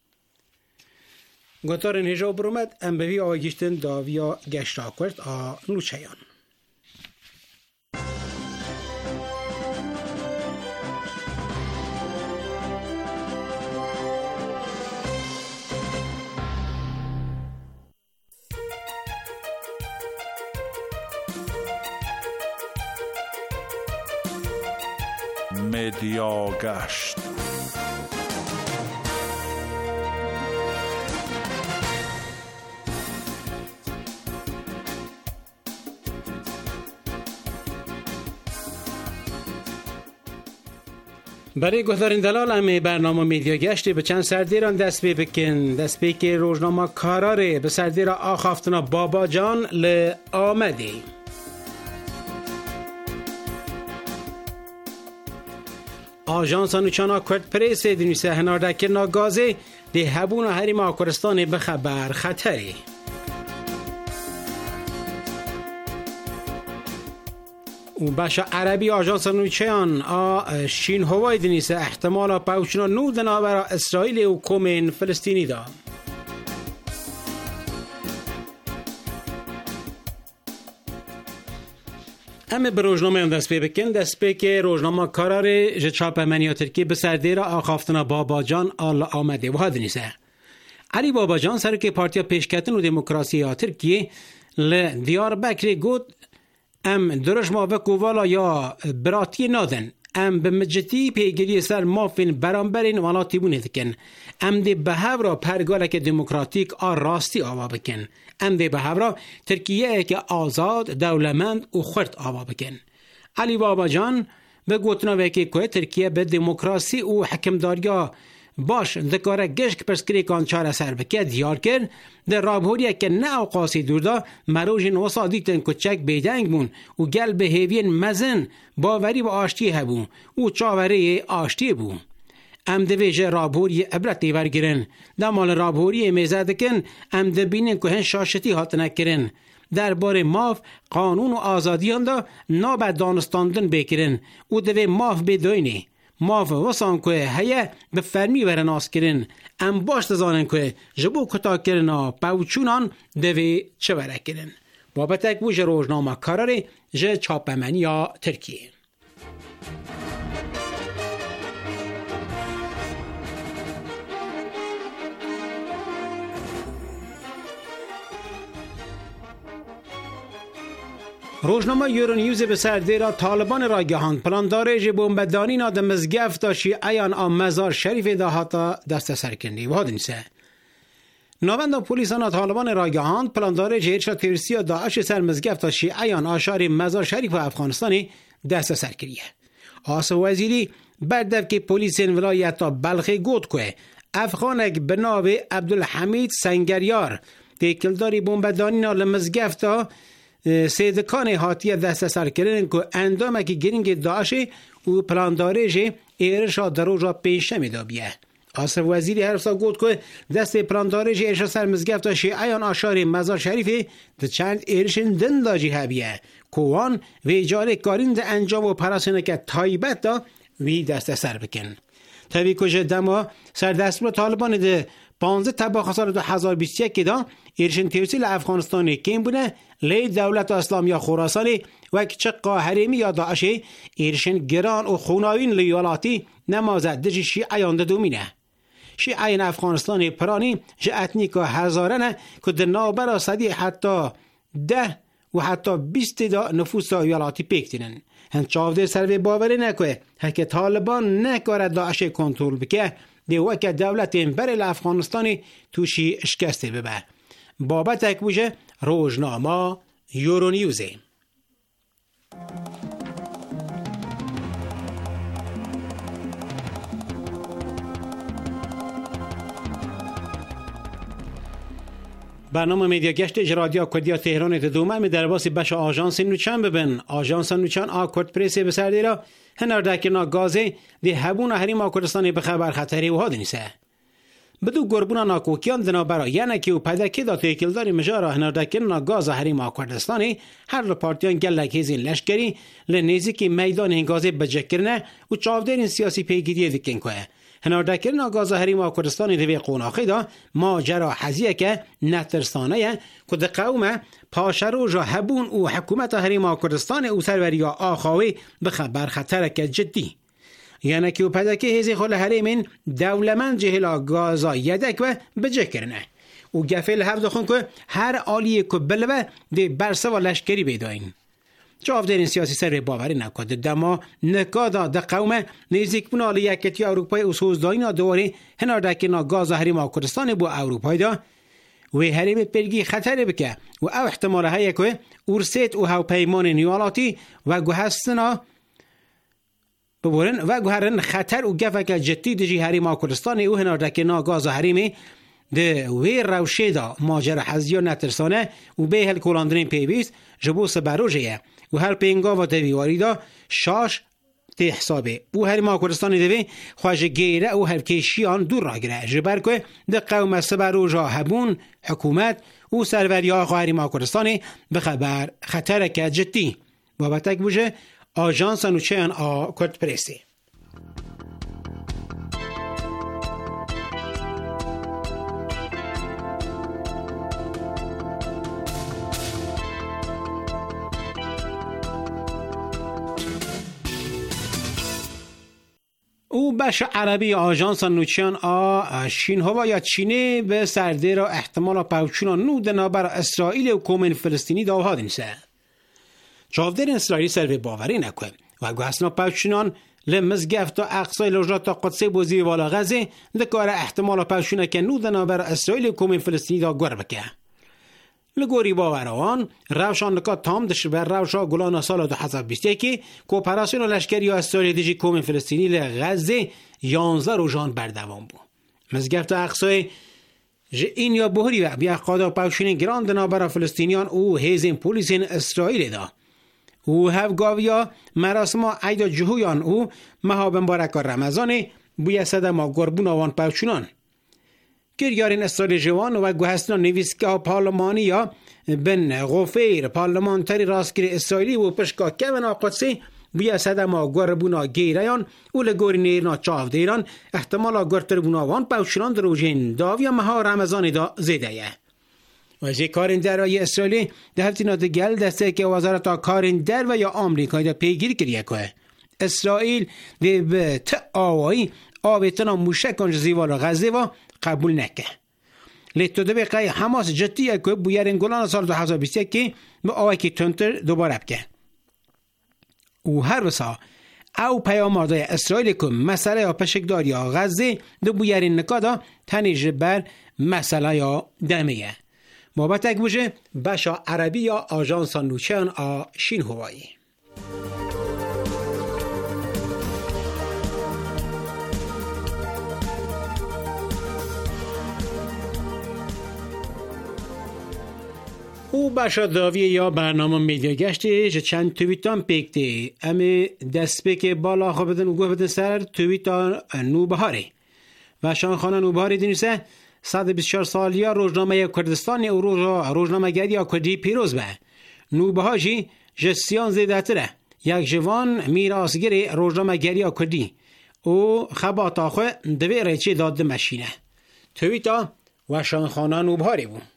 گوتار نجا برومد ام بوی آگیشتن داویا گشتا کرد آ نوچیان. مدیا گشت. برای گفتارین دلال همه برنامه میدیا گشتی به چند سردیران دست بی بکن دست بی که روزنامه کاراره به سردیر آخافتنا بابا جان ل آمدی آژانس نوچانا کرد پریس دنیسه هناردکر ناگازه ده هبون حریم آکرستان به خبر خطری. و باشا عربی آژانس نوچیان آ شین هوای دنیسه احتمالا پاوچنا نو دنابرا اسرائیل و کومین فلسطینی دا. همه به روزنامه هم دست پی بکن دست پی که روزنامه کارار جچاپ منیا ترکی به سردیر آخافتنا بابا جان آل آمده و ها دنیسه علی بابا جان سر که پارتیا پیشکتن و دموکراسی ها ترکی ل دیار بکری گود ام درش ما وکو والا یا براتی نادن ام به مجتی پیگیری سر مافین برانبرین والاتی بونه دکن ام دی به هورا پرگالک دموکراتیک آ راستی آوا بکن ام دی به هورا ترکیه که آزاد دولمند و خرد آوا بکن. علی بابا جان به گوتنا وکی که ترکیه به دموکراسی و حکمداریا باش دکاره گشک پرسکری کان چاره سر بکه دیار کرد در رابهوریه که نه اوقاسی دوردا مروژین وسا دیتن کچک بیدنگ بون و گل به هیوین مزن باوری و آشتی هبون و چاوری آشتی بون. ام دویجه رابهوری عبرت دیور گرن دمال رابهوری میزه دکن ام دبینن که هن شاشتی هات نکرن درباره ماف قانون و آزادیان دا نابد دانستاندن بکرن و دوی ماف بدوینی ماف وسان که هیه به فرمی ورناس کرن ام باش دزانن که جبو کتا کرنا پاوچونان دوی چه وره کرن بابتک بوش روزنامه کاراری جه چاپمنی یا ترکیه. روزنامه یورونیوز به سرده را طالبان را گهاند پلان داره جه بومبدانی نا ده مزگفت دا شیعیان آم مزار شریف دا حتا دست سرکنی و ها دنیسه. نوانده پولیسان طالبان را گهاند پلان داره جه ارشاد تروریستی داعش سر مزگفت دا شیعیان آشار مزار شریف و افغانستانی دست سرکنیه. آصف وزیری بردف که پولیسین ولایت بلخی گود که افغانک بناو عبدالحمید سنگریار تیکلداری بومبدانی نا لمزگفت دا سیدکان حاتیه دست سر کردن که اندامه که گرینگ داعشه و پلانداره جه ایرشا دروجا پیشه می دابیه. آصف وزیری حرفتا گود که دست پلانداره جه ایرشا سر مزگفت شیعیان آشار مزار شریفه ده چند ایرشن دن دا جه هبیه کوان و اجاره کارین ده انجام و پراسینه که تایبت دا وی دست سر بکن. طبی کجه دما سر دستور طالبان ده پانزده تباخ سال دو هزار و بیست و یک دا ایرشن تیرسیل افغانستانی کم بونه لی دولت اسلامی خراسانی و کچه قاهرمی یا داعشه ایرشن گران و خوناوین لیولاتی نمازد دجی شیعیان دومینه. شیعیان افغانستانی پرانی جه اتنیکا هزارنه که در نابرا صدی حتی ده و حتی بیست دا نفوس ویلاتی پیکتینن. هنچ چاوده سروی باوری نکوه هکه طالبان نکاره داعشه کنترل بکه دی وکه دولت این بر افغانستانی توشی اشکسته ببه. بابت اکبوشه روزنامه یورونیوزه. برنامه میدیا گشت اجرادیا کردیا تهران دومه می در باسی بش آژانس نوچان ببین. آژانس نوچان آکورد پریسی بسردی را هنر دکرنا گازه دی هبون حریم کردستانی به خبر خطری و ها دنیسه. بدو گربونا ناکوکیان دنا برا یعنی که و پدکی دا تیکلداری مجارا هنر دکرنا گاز حریم کردستانی هر پارتیان گلک هزین لشکری لنیزی که میدان این گازه بجکرنه و چاودرین سیاسی پیگیری دکن که هنر دکرنا گاز حریم کردستانی دوی قوناخی دا ماجرا حزیه که نترسانه که ده قوم پاشروجا هبون و حکومت حریم کردستان او سروریا آخاوی به خبر خطر که جدی یعنی که پدکی هزی خال حریمین دولمن جهلا گازا یدک و بجه کرنه و گفل هفت خون که هر آلیه که بلوه دی برسه و لشکری بیداین. جاودرین سیاسی سر باوری نکد دما نکادا ده قوم نزدیک بنال یکتی اروپای و سوزداین دواره هنر دکینا گاز حریم کردستان بو اروپای دا و حریم پرگی خطر بکه و او احتمال هایی که ارسیت و هاو پیمان نیوالاتی و گوهستنا ببورن و گوهرن خطر و گفک جدی دجی حریم کردستان او هنر دکینا گاز حریمی ده وی روشه دا ماجر حزیا نترسانه و به هل کلاندرین پیویست جبوس بروجه و هر پینگا و دویواری دا شاش تی حسابه و حریم کردستان دوی خواهج گیره و هر کشیان دور را گره جبر که ده قوم سبروجا هبون حکومت و سروری آقا حریم کردستان به خبر خطر که جدی بابتک بوشه آژانس نوچهان آ کرد پریسی. او بخش عربی آژانس نوچهان آ شین هوا یا چینه به سرده را احتمال پاوچونا نود نابر اسرائیل و کومن فلسطینی داوها دنیسه. چاودر اسرائیلی سر باوری نکن و اگه اصلا پاوچونان لمزگفت و اقصای لجات تا قدسه بوزی والا غزه دکاره احتمال پاوچونه که نود نابر اسرائیل و کومن فلسطینی دا گر بکه. لگوری باوروان روشان نکات تام دش بر روشا گلان سال دو هزار و بیست و یک که کوپراسیون لشکری اسرائیل دیجی کومن فلسطینی لغزه یازده روزان بردوام بود. مزگفت اقصای جه این یا بهری و بیا قادا پاوشین گراند نابرا فلسطینیان او هیزین پولیسین اسرائیل دا او هف گاویا مراسم عید جهویان او مها مبارک رمضان بویا صد ما گربون آوان پاوشونان گریارین اسرائیل جوان و گوهستان نویسکه پارلمانی یا بن غفیر پارلمانتری راستگیر اسرائیلی و پشکا کمن آقادسی بیا صد ما گربونا گیریان او لگوری نیرنا چاف دیران احتمالا گرتر بوناوان پاوشونان دروژین داویا مها رمضان دا زیده یه و جه کارین در و اسرائیلی ده هفتینات گل دسته که وزارت کارین در و یا آمریکایی دا پیگیر کریه که اسرائیل ده به تعاوی آویتنا موشکان جزیوال غزه و قبول نکه لیتو ده بقیه حماس جدیه که بویرین گلان سال دو هزار و بیست و یک که به آوکی تنتر دوباره بکه او هر وسا او پیام آردای اسرائیل که مسئله یا پشکداری یا غزه دو بویرین نکادا تنیج بر مسئله یا دمیه بابت اک بوشه بشا عربی یا آژانس نوچن آ شین هوایی او باشد داوی یا برنامه میدیا گشتی که چند تویتان پیکتی امی دست پیک بالا خواه بدن و گوه بدن سر تویتان نوبهاری و شانخانه نوبهاری دینیسه صد و بیست و چهار سالیا روزنامه کردستان او روزنامه گری کردی پیروز به نوبهاجی جسیان زیده تره یک جوان میراسگیری روزنامه گری کردی او خباتا خواه دوی ریچی داده مشینه تویتا و شانخانه نوبهاری بود.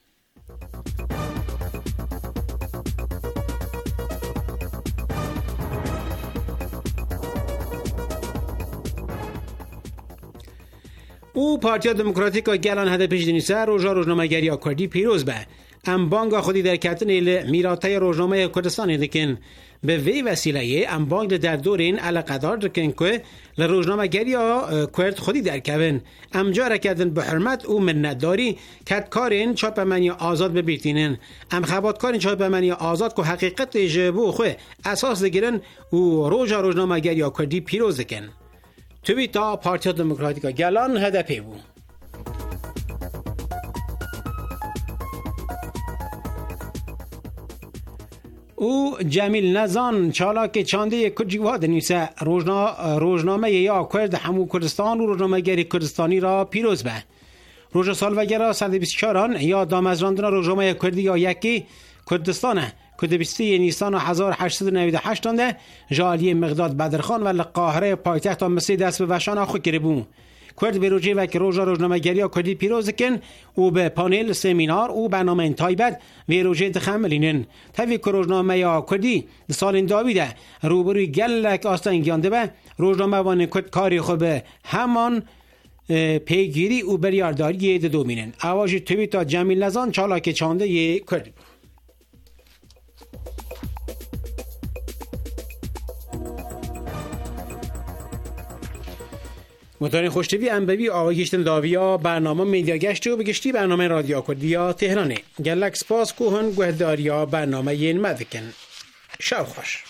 او پارتیا دموکراتیکا گلان هدفش دینیسه روژا روزنامه‌گری کردی پیروز به ام بانگا خودی در کتن ایل میراته روزنامه کردستان دکن به وی وسیله ام بانگ در دور این علاقدار دکن که لروزنامه‌گری کرد خودی در کبن ام جا رکردن به حرمت او منتداری کت کارین چاپمنی آزاد ببیرتینن ام خباتکارین چاپمنی آزاد که حقیقت جبو خو اساس دگیرن او روژا روزنامه‌گری کردی پیروز دکن تویتا پارتیا دموکراتیکا گلان هدفی بود. او جمیل نزان چالاک چانده کجیواد نیسه روزنامه یا کرد همو کردستان و روزنامه گری کردستانی را پیروز به روز سالوگر صد و بیست و چهار یا دامزراندن روزنامه کردی یا یکی کردستانه کد بیستی نیسان هزار و هشتصد و نود و هشت ده جالی مقداد بدرخان و لقاهره پایتخت مصری دست به وشان آخو کربون کرد به روجه و که روژا روزنامه گری کردی پیروز کن او به پانل سمینار او برنامه این تایبت و روژه دخملینن تاوی که روزنامه یا کردی سال این داویده روبروی گلک آستان گیانده به روزنامه وان کرد کاری خوب همان پیگیری او بریارداری دومینن اواجی توی تا جمیل نزان چالاک چانده ی کرد متان خوشتوی انبوی آقایشتن داویا برنامه میدیا گشتی و بگشتی برنامه رادیو کردیا تهرانه گلک سپاس کوهن گهداریا برنامه ین مدکن شو خوش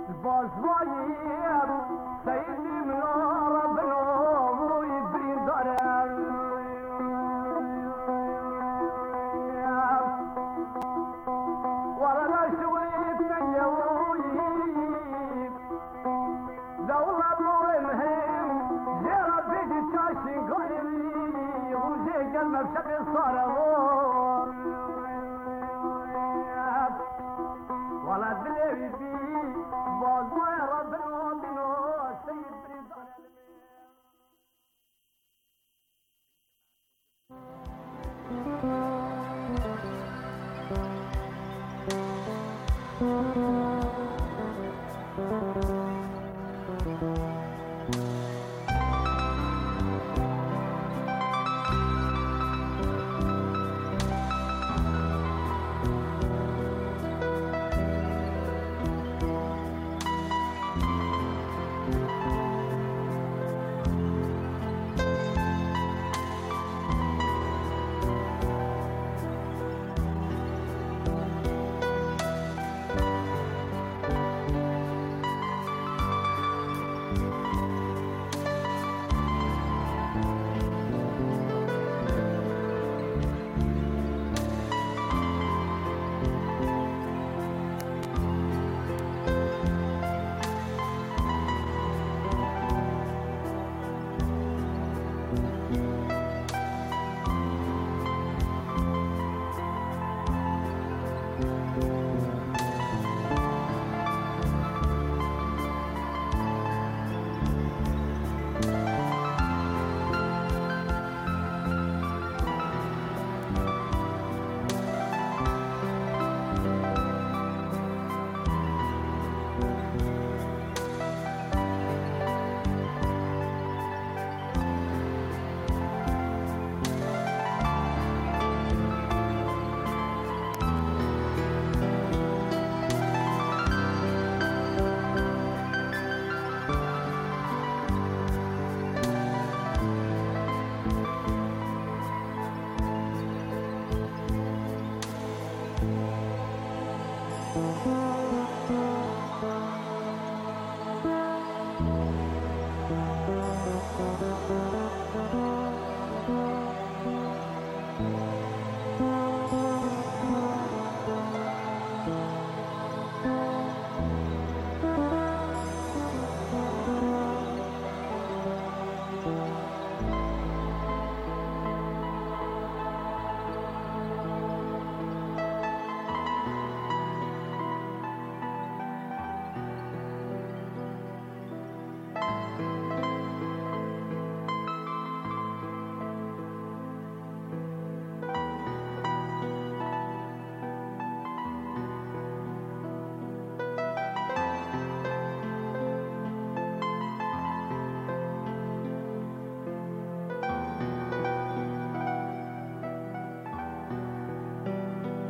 Thank you.